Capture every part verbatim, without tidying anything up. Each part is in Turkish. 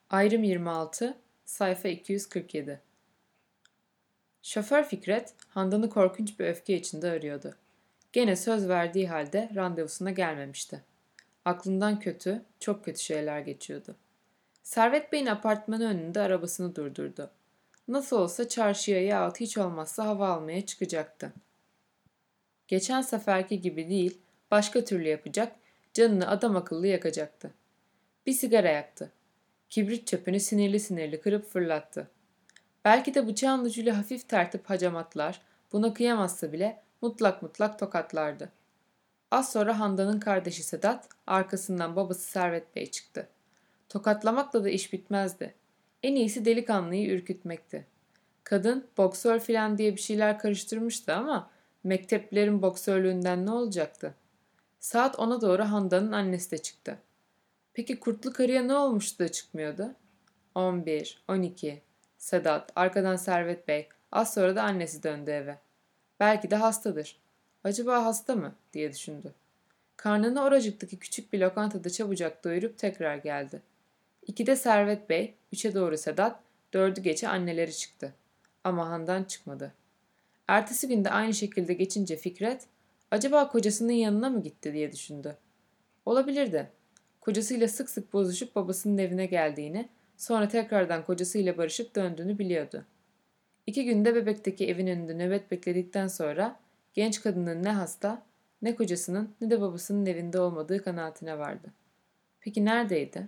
Ayrım yirmi altı, sayfa iki yüz kırk yedi. Şoför Fikret, Handan'ı korkunç bir öfke içinde arıyordu. Gene söz verdiği halde randevusuna gelmemişti. Aklından kötü, çok kötü şeyler geçiyordu. Servet Bey'in apartmanı önünde arabasını durdurdu. Nasıl olsa çarşıya yahut hiç olmazsa hava almaya çıkacaktı. Geçen seferki gibi değil, başka türlü yapacak, canını adam akıllı yakacaktı. Bir sigara yaktı. Kibrit çöpünü sinirli sinirli kırıp fırlattı. Belki de bıçağın ucuyla hafif tertip hacamatlar, buna kıyamazsa bile mutlak mutlak tokatlardı. Az sonra Handan'ın kardeşi Sedat, arkasından babası Servet Bey çıktı. Tokatlamakla da iş bitmezdi. En iyisi delikanlıyı ürkütmekti. Kadın boksör filan diye bir şeyler karıştırmıştı ama mekteplerin boksörlüğünden ne olacaktı? Saat ona doğru Handan'ın annesi de çıktı. Peki kurtlu karıya ne olmuştu da çıkmıyordu? on bir, on iki. Sedat, arkadan Servet Bey, az sonra da annesi döndü eve. Belki de hastadır. Acaba hasta mı diye düşündü. Karnını oracıktaki küçük bir lokantada çabucak doyurup tekrar geldi. İkide Servet Bey, üçe doğru Sedat, dördü geçe anneleri çıktı. Ama Handan çıkmadı. Ertesi günde aynı şekilde geçince Fikret, acaba kocasının yanına mı gitti diye düşündü. Olabilirdi. Kocasıyla sık sık bozuşup babasının evine geldiğini, sonra tekrardan kocasıyla barışıp döndüğünü biliyordu. İki günde bebekteki evin önünde nöbet bekledikten sonra genç kadının ne hasta, ne kocasının ne de babasının evinde olmadığı kanaatine vardı. Peki neredeydi?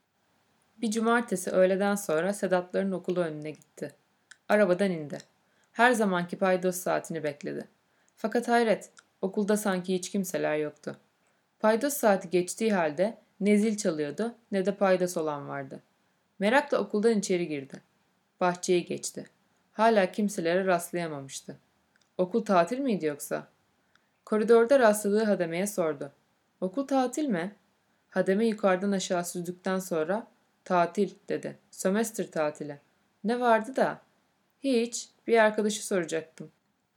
Bir cumartesi öğleden sonra Sedatların okulu önüne gitti. Arabadan indi. Her zamanki paydos saatini bekledi. Fakat hayret, okulda sanki hiç kimseler yoktu. Paydos saati geçtiği halde ne zil çalıyordu ne de paydos olan vardı. Merakla okuldan içeri girdi. Bahçeyi geçti. Hala kimselere rastlayamamıştı. Okul tatil miydi yoksa? Koridorda rastladığı hademeye sordu. Okul tatil mi? Hademe yukarıdan aşağı süzdükten sonra tatil dedi. Sömestr tatili. Ne vardı da? Hiç. Bir arkadaşı soracaktım.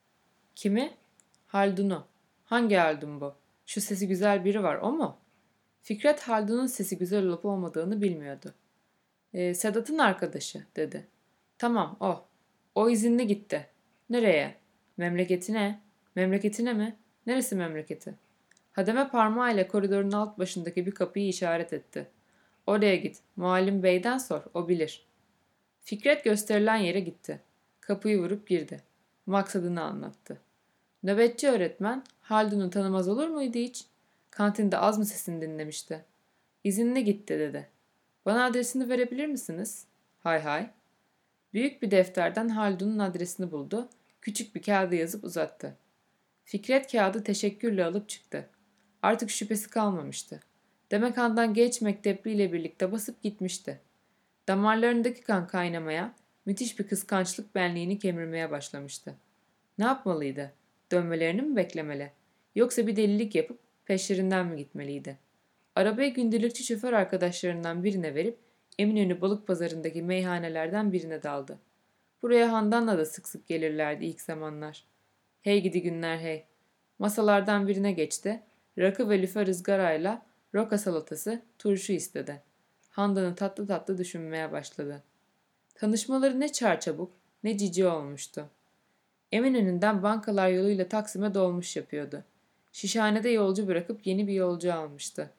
Kimi? Haldun'u. Hangi Haldun bu? Şu sesi güzel biri var, o mu? Fikret Haldun'un sesi güzel olup olmadığını bilmiyordu. E, Sedat'ın arkadaşı dedi. Tamam o. O izinli gitti. Nereye? Memleketine. Memleketine mi? Neresi memleketi? Hademe parmağıyla koridorun alt başındaki bir kapıyı işaret etti. Oraya git. Muallim beyden sor. O bilir. Fikret gösterilen yere gitti. Kapıyı vurup girdi. Maksadını anlattı. Nöbetçi öğretmen Haldun'u tanımaz olur muydu hiç? Kantinde az mı sesini dinlemişti? İzinli gitti dedi. Bana adresini verebilir misiniz? Hay hay. Büyük bir defterden Haldun'un adresini buldu. Küçük bir kağıda yazıp uzattı. Fikret kağıdı teşekkürle alıp çıktı. Artık şüphesi kalmamıştı. Demek Handan genç mektepliyle birlikte basıp gitmişti. Damarlarındaki kan kaynamaya, müthiş bir kıskançlık benliğini kemirmeye başlamıştı. Ne yapmalıydı? Dönmelerini mi beklemeli? Yoksa bir delilik yapıp peşlerinden mi gitmeliydi? Arabayı gündelikçi şoför arkadaşlarından birine verip Eminönü Balık Pazarı'ndaki meyhanelerden birine daldı. Buraya Handan'la da sık sık gelirlerdi ilk zamanlar. Hey gidi günler hey. Masalardan birine geçti. Rakı ve lüfer ızgarayla roka salatası, turşu istedi. Handan'ı tatlı tatlı düşünmeye başladı. Tanışmaları ne çarçabuk ne cici olmuştu. Eminönü'nden bankalar yoluyla Taksim'e dolmuş yapıyordu. Şişhanede yolcu bırakıp yeni bir yolcu almıştı.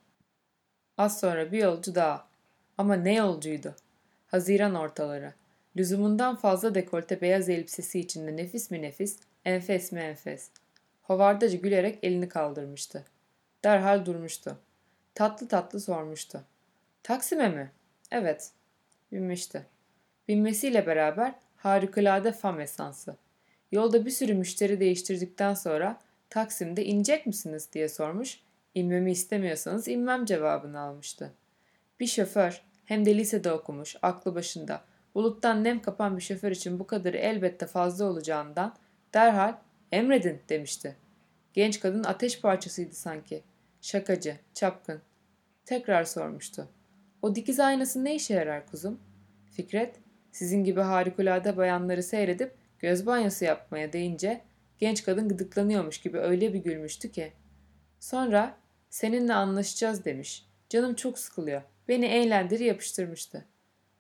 Az sonra bir yolcu daha. Ama ne yolcuydu? Haziran ortaları. Lüzumundan fazla dekolte beyaz elbisesi içinde nefis mi nefis, enfes mi enfes. Hovardacı gülerek elini kaldırmıştı. Derhal durmuştu. Tatlı tatlı sormuştu. Taksim'e mi? Evet. Binmişti. Binmesiyle beraber harikulade fam esansı. Yolda bir sürü müşteri değiştirdikten sonra Taksim'de inecek misiniz diye sormuş. İnmemi istemiyorsanız inmem cevabını almıştı. Bir şoför, hem de lisede okumuş, aklı başında, buluttan nem kapan bir şoför için bu kadarı elbette fazla olacağından derhal emredin demişti. Genç kadın ateş parçasıydı sanki. Şakacı, çapkın. Tekrar sormuştu. O dikiz aynası ne işe yarar kuzum? Fikret, sizin gibi harikulade bayanları seyredip göz banyosu yapmaya deyince genç kadın gıdıklanıyormuş gibi öyle bir gülmüştü ki. Sonra seninle anlaşacağız demiş. Canım çok sıkılıyor. Beni eğlendir yapıştırmıştı.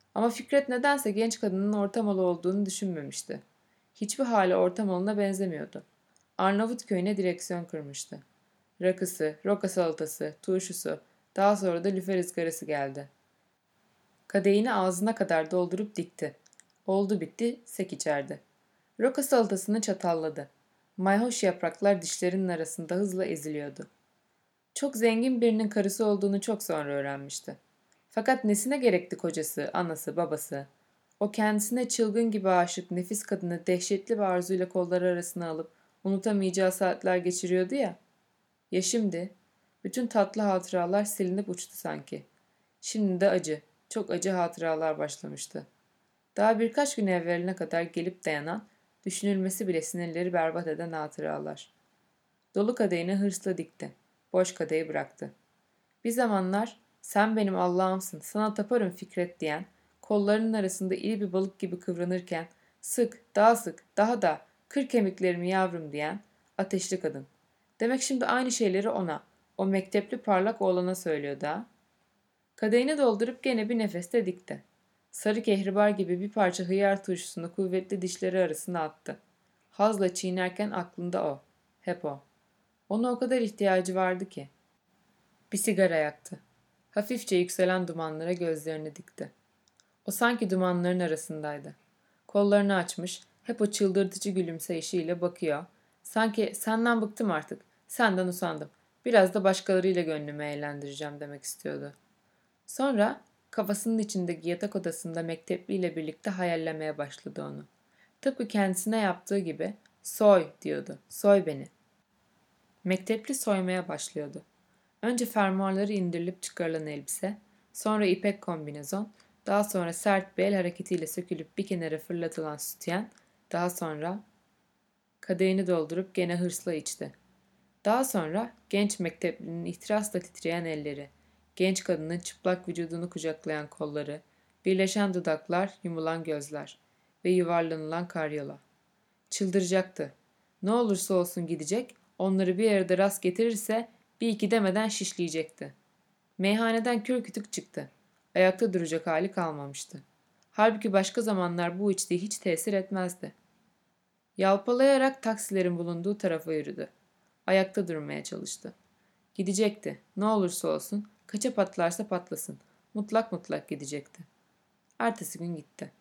Ama Fikret nedense genç kadının orta malı olduğunu düşünmemişti. Hiçbir hali orta malına benzemiyordu. Arnavut köyüne direksiyon kırmıştı. Rakısı, roka salatası, turşusu, daha sonra da lüfer ızgarası geldi. Kadehini ağzına kadar doldurup dikti. Oldu bitti, sek içerdi. Roka salatasını çatalladı. Mayhoş yapraklar dişlerinin arasında hızla eziliyordu. Çok zengin birinin karısı olduğunu çok sonra öğrenmişti. Fakat nesine gerekti kocası, anası, babası? O kendisine çılgın gibi aşık nefis kadını dehşetli bir arzuyla kolları arasına alıp unutamayacağı saatler geçiriyordu ya. Ya şimdi? Bütün tatlı hatıralar silinip uçtu sanki. Şimdi de acı, çok acı hatıralar başlamıştı. Daha birkaç gün evveline kadar gelip dayanan, düşünülmesi bile sinirleri berbat eden hatıralar. Dolu kadehini hırsla dikti. Boş kadehi bıraktı. Bir zamanlar sen benim Allah'ımsın, sana taparım Fikret diyen, kollarının arasında iri bir balık gibi kıvranırken sık, daha sık, daha da, kır kemiklerimi yavrum diyen ateşli kadın. Demek şimdi aynı şeyleri ona, o mektepli parlak oğlana söylüyordu ha. Kadehini doldurup gene bir nefeste dikti. Sarı kehribar gibi bir parça hıyar turşusunu kuvvetli dişleri arasına attı. Hazla çiğnerken aklında o. Hep o. Ona o kadar ihtiyacı vardı ki. Bir sigara yaktı. Hafifçe yükselen dumanlara gözlerini dikti. O sanki dumanların arasındaydı. Kollarını açmış, hep o çıldırtıcı gülümseyişiyle bakıyor. Sanki senden bıktım artık, senden usandım. Biraz da başkalarıyla gönlümü eğlendireceğim demek istiyordu. Sonra kafasının içindeki yatak odasında mektepliyle birlikte hayallemeye başladı onu. Tıpkı kendisine yaptığı gibi soy diyordu, soy beni. Mektepli soymaya başlıyordu. Önce fermuarları indirilip çıkarılan elbise, sonra ipek kombinezon, daha sonra sert bir el hareketiyle sökülüp bir kenara fırlatılan sütyen, daha sonra kadehini doldurup gene hırsla içti. Daha sonra genç mekteplinin ihtirasla titreyen elleri, genç kadının çıplak vücudunu kucaklayan kolları, birleşen dudaklar, yumulan gözler ve yuvarlanılan karyola. Çıldıracaktı. Ne olursa olsun gidecek, onları bir yerde rast getirirse bir iki demeden şişleyecekti. Meyhaneden kör kütük çıktı. Ayakta duracak hali kalmamıştı. Halbuki başka zamanlar bu içtiği hiç tesir etmezdi. Yalpalayarak taksilerin bulunduğu tarafa yürüdü. Ayakta durmaya çalıştı. Gidecekti. Ne olursa olsun, kaça patlarsa patlasın. Mutlak mutlak gidecekti. Ertesi gün gitti.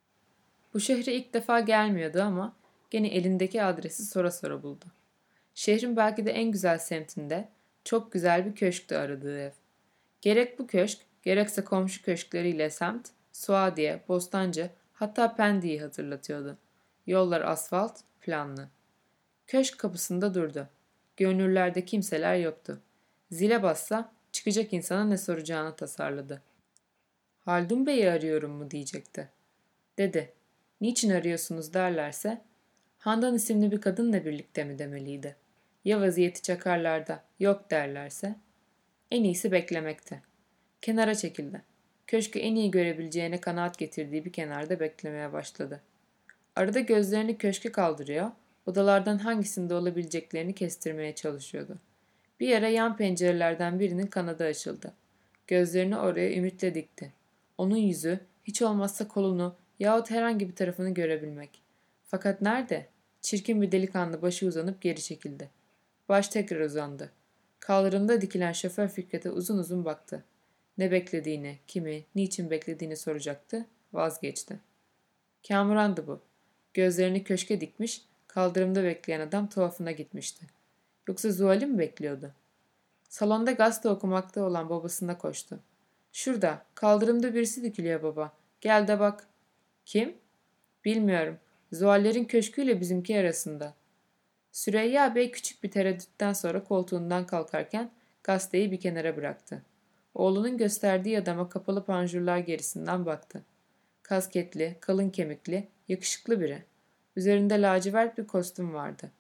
Bu şehre ilk defa gelmiyordu ama gene elindeki adresi sora sora buldu. Şehrin belki de en güzel semtinde çok güzel bir köşktü aradığı ev. Gerek bu köşk, gerekse komşu köşkleriyle semt, Suadiye, Bostancı, hatta Pendik'i hatırlatıyordu. Yollar asfalt, planlı. Köşk kapısında durdu. Görünürlerde kimseler yoktu. Zile bassa çıkacak insana ne soracağını tasarladı. Haldun Bey'i arıyorum mu diyecekti. Dedi. Niçin arıyorsunuz derlerse, Handan isimli bir kadınla birlikte mi demeliydi. Ya vaziyeti çakarlarda yok derlerse, en iyisi beklemekte. Kenara çekildi. Köşkü en iyi görebileceğine kanaat getirdiği bir kenarda beklemeye başladı. Arada gözlerini köşke kaldırıyor, odalardan hangisinde olabileceklerini kestirmeye çalışıyordu. Bir ara yan pencerelerden birinin kanadı açıldı. Gözlerini oraya ümitle dikti. Onun yüzü, hiç olmazsa kolunu yahut herhangi bir tarafını görebilmek. Fakat nerede? Çirkin bir delikanlı başı uzanıp geri çekildi. Baş tekrar uzandı. Kaldırımda dikilen şoför Fikret'e uzun uzun baktı. Ne beklediğini, kimi, niçin beklediğini soracaktı, vazgeçti. Kamuran'dı bu. Gözlerini köşke dikmiş, kaldırımda bekleyen adam tuhafına gitmişti. Yoksa Zuhal'i mi bekliyordu? Salonda gazete okumakta olan babasına koştu. Şurada, kaldırımda birisi dikiliyor baba. Gel de bak. Kim? Bilmiyorum. Zuhallerin köşküyle bizimki arasında. Süreyya Bey küçük bir tereddütten sonra koltuğundan kalkarken gazeteyi bir kenara bıraktı. Oğlunun gösterdiği adama kapalı panjurlar gerisinden baktı. Kasketli, kalın kemikli, yakışıklı biri. Üzerinde lacivert bir kostüm vardı.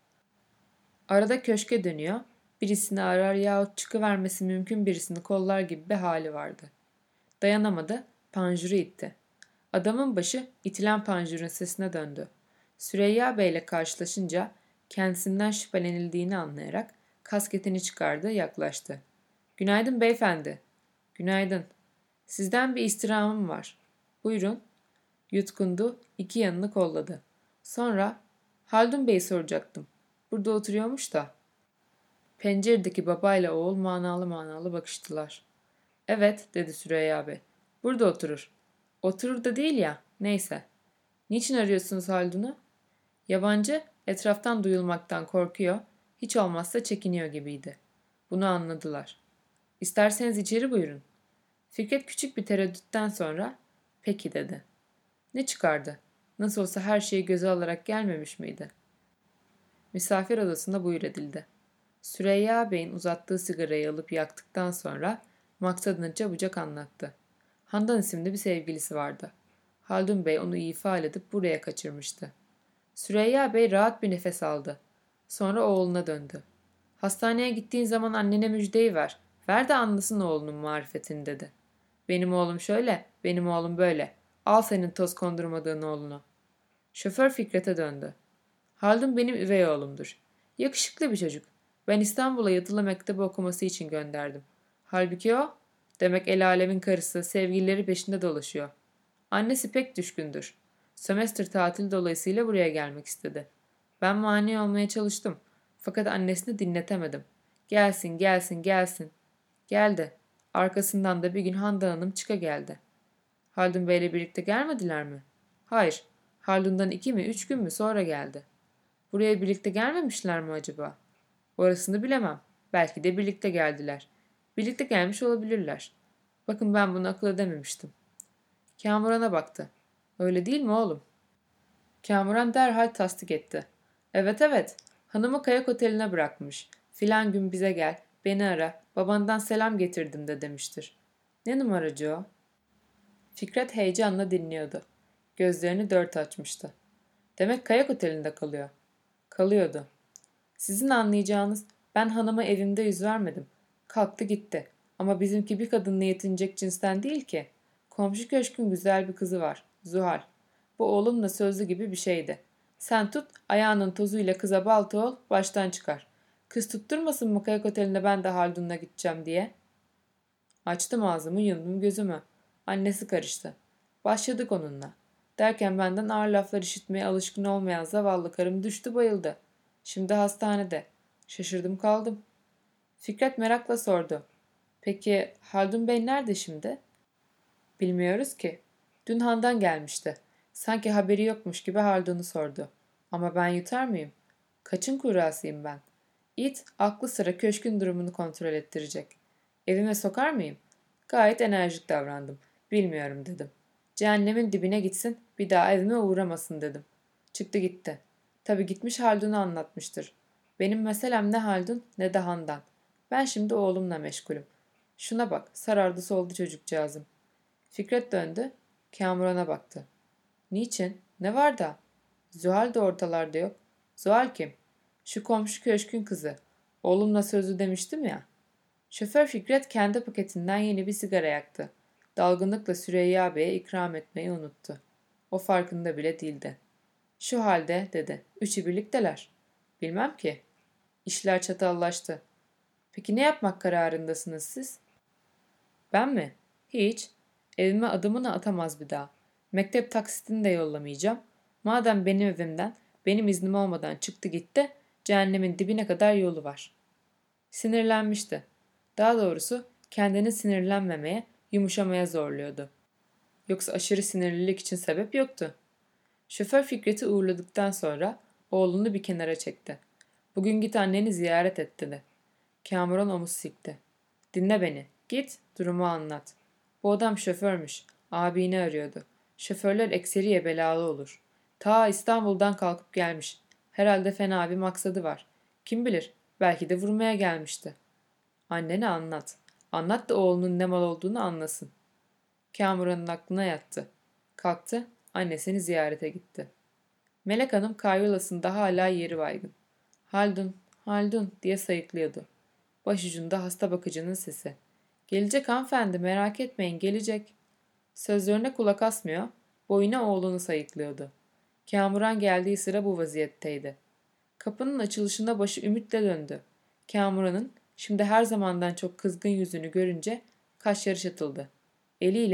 Arada köşke dönüyor, birisini arar yahut çıkıvermesi mümkün birisini kollar gibi bir hali vardı. Dayanamadı, panjuru itti. Adamın başı itilen panjurun sesine döndü. Süreyya Bey ile karşılaşınca kendisinden şüphelenildiğini anlayarak kasketini çıkardı, yaklaştı. Günaydın beyefendi. Günaydın. Sizden bir istirhamım var. Buyurun. Yutkundu, iki yanını kolladı. Sonra, Haldun Bey'i soracaktım. Burada oturuyormuş da. Penceredeki babayla oğul manalı manalı bakıştılar. Evet, dedi Süreyya Bey. Burada oturur. Oturur da değil ya, neyse. Niçin arıyorsunuz Haldun'u? Yabancı, etraftan duyulmaktan korkuyor, hiç olmazsa çekiniyor gibiydi. Bunu anladılar. İsterseniz içeri buyurun. Fikret küçük bir tereddütten sonra, peki dedi. Ne çıkardı? Nasıl olsa her şeyi göze alarak gelmemiş miydi? Misafir odasında buyur edildi. Süreyya Bey'in uzattığı sigarayı alıp yaktıktan sonra maksadını çabucak anlattı. Handan isimli bir sevgilisi vardı. Haldun Bey onu ifade edip buraya kaçırmıştı. Süreyya Bey rahat bir nefes aldı. Sonra oğluna döndü. Hastaneye gittiğin zaman annene müjdeyi ver. Ver de anlasın oğlunun marifetini dedi. Benim oğlum şöyle, benim oğlum böyle. Al senin toz kondurmadığın oğlunu. Şoför Fikret'e döndü. Haldun benim üvey oğlumdur. Yakışıklı bir çocuk. Ben İstanbul'a yatılı mektebi okuması için gönderdim. Halbuki o, demek el alemin karısı, sevgilileri peşinde dolaşıyor. Annesi pek düşkündür. Sömestr tatili dolayısıyla buraya gelmek istedi. Ben mani olmaya çalıştım. Fakat annesini dinletemedim. Gelsin, gelsin, gelsin. Geldi. Arkasından da bir gün Handan Hanım çıka geldi. Haldun Bey'le birlikte gelmediler mi? Hayır. Haldun'dan iki mi, üç gün mü sonra geldi. Buraya birlikte gelmemişler mi acaba? Orasını bilemem. Belki de birlikte geldiler. Birlikte gelmiş olabilirler. Bakın ben bunu akıl edememiştim. Kamuran'a baktı. Öyle değil mi oğlum? Kamuran derhal tasdik etti. Evet evet. Hanımı kayak oteline bırakmış. Filan gün bize gel. Beni ara. Babandan selam getirdim de demiştir. Ne numaracı o? Fikret heyecanla dinliyordu. Gözlerini dört açmıştı. Demek kayak otelinde kalıyor. Kalıyordu. Sizin anlayacağınız ben hanıma evimde yüz vermedim. Kalktı gitti. Ama bizimki bir kadınla yetinecek cinsten değil ki. Komşu köşkün güzel bir kızı var. Zuhal. Bu oğlumla sözlü gibi bir şeydi. Sen tut, ayağının tozuyla kıza balta ol, baştan çıkar. Kız tutturmasın mı kayak oteline ben de Haldun'la gideceğim diye. Açtım ağzımı, yumdum gözümü. Annesi karıştı. Başladık onunla. Derken benden ağır laflar işitmeye alışkın olmayan zavallı karım düştü bayıldı. Şimdi hastanede. Şaşırdım kaldım. Fikret merakla sordu. Peki Haldun Bey nerede şimdi? Bilmiyoruz ki. Dün Handan gelmişti. Sanki haberi yokmuş gibi Haldun'u sordu. Ama ben yutar mıyım? Kaçın kurasıyım ben? İt aklı sıra köşkün durumunu kontrol ettirecek. Evime sokar mıyım? Gayet enerjik davrandım. Bilmiyorum dedim. Cehennemin dibine gitsin, bir daha evime uğramasın dedim. Çıktı gitti. Tabii gitmiş Haldun'u anlatmıştır. Benim meselem ne Haldun ne de Handan. Ben şimdi oğlumla meşgulüm. Şuna bak, sarardı soldu çocukcağızım. Fikret döndü, Kamuran'a baktı. Niçin? Ne var da? Zuhal de ortalarda yok. Zuhal kim? Şu komşu köşkün kızı. Oğlumla sözlü demiştim ya. Şoför Fikret kendi paketinden yeni bir sigara yaktı. Dalgınlıkla Süreyya Bey'e ikram etmeyi unuttu. O farkında bile değildi. Şu halde dedi. Üçü birlikteler. Bilmem ki. İşler çatallaştı. Peki ne yapmak kararındasınız siz? Ben mi? Hiç. Evime adımını atamaz bir daha. Mektep taksitini de yollamayacağım. Madem benim evimden, benim iznim olmadan çıktı gitti, cehennemin dibine kadar yolu var. Sinirlenmişti. Daha doğrusu kendini sinirlenmemeye, yumuşamaya zorluyordu. Yoksa aşırı sinirlilik için sebep yoktu. Şoför Fikret'i uğurladıktan sonra oğlunu bir kenara çekti. Bugün git anneni ziyaret et dedi. Kamuran omuz sikti. Dinle beni. Git, durumu anlat. Bu adam şoförmüş. Abini arıyordu. Şoförler ekseriye belalı olur. Ta İstanbul'dan kalkıp gelmiş. Herhalde fena bir maksadı var. Kim bilir, belki de vurmaya gelmişti. Annene anlat. Anlat da oğlunun ne mal olduğunu anlasın. Kamuran'ın aklına yattı. Kalktı, annesini ziyarete gitti. Melek Hanım karyolasında hala yeri baygın. Haldun, Haldun diye sayıklıyordu. Başucunda hasta bakıcının sesi. Gelecek hanımefendi merak etmeyin gelecek. Sözlerine kulak asmıyor, boyuna oğlunu sayıklıyordu. Kamuran geldiği sıra bu vaziyetteydi. Kapının açılışında başı ümitle döndü. Kamuran'ın şimdi her zamandan çok kızgın yüzünü görünce kaşları çatıldı. Eliyle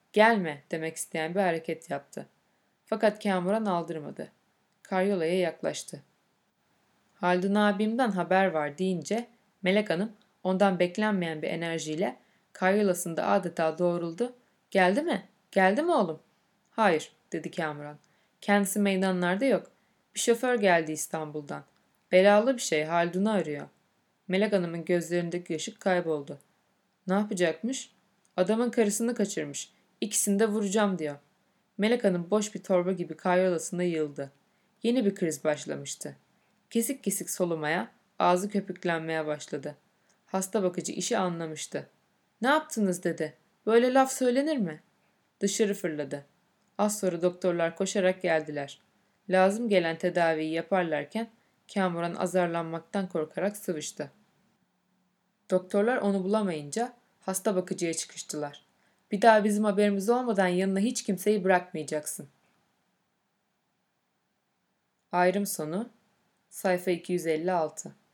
Gelme demek isteyen bir hareket yaptı. Fakat Kamuran aldırmadı. Karyolaya yaklaştı. Haldun abimden haber var deyince Melek Hanım ondan beklenmeyen bir enerjiyle karyolasında adeta doğruldu. Geldi mi? Geldi mi oğlum? Hayır dedi Kamuran. Kendisi meydanlarda yok. Bir şoför geldi İstanbul'dan. Belalı bir şey Haldun'u arıyor. Melek Hanım'ın gözlerindeki ışık kayboldu. Ne yapacakmış? Adamın karısını kaçırmış. İkisini de vuracağım diyor. Melek Hanım boş bir torba gibi karyolasına yığıldı. Yeni bir kriz başlamıştı. Kesik kesik solumaya, ağzı köpüklenmeye başladı. Hasta bakıcı işi anlamıştı. Ne yaptınız dedi. Böyle laf söylenir mi? Dışarı fırladı. Az sonra doktorlar koşarak geldiler. Lazım gelen tedaviyi yaparlarken Kamuran azarlanmaktan korkarak sıvıştı. Doktorlar onu bulamayınca hasta bakıcıya çıkıştılar. Bir daha bizim haberimiz olmadan yanına hiç kimseyi bırakmayacaksın. Ayrım sonu sayfa iki yüz elli altı